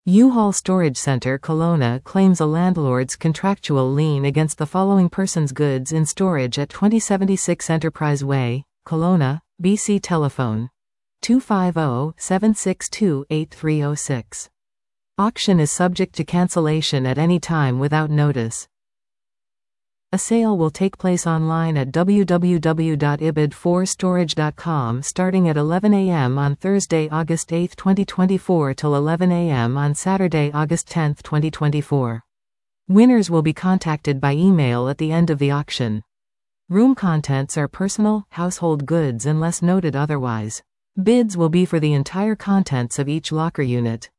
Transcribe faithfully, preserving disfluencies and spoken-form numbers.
U-Haul Storage Center Kelowna claims a landlord's contractual lien against the following person's goods in storage at twenty seventy-six Enterprise Way, Kelowna, B C. Telephone two five zero, seven six two, eight three zero six. Auction is subject to cancellation at any time without notice. A sale will take place online at w w w dot i b i d four storage dot com starting at eleven a m on Thursday, August eighth, twenty twenty-four till eleven a m on Saturday, August tenth, twenty twenty-four. Winners will be contacted by email at the end of the auction. Room contents are personal, household goods unless noted otherwise. Bids will be for the entire contents of each locker unit.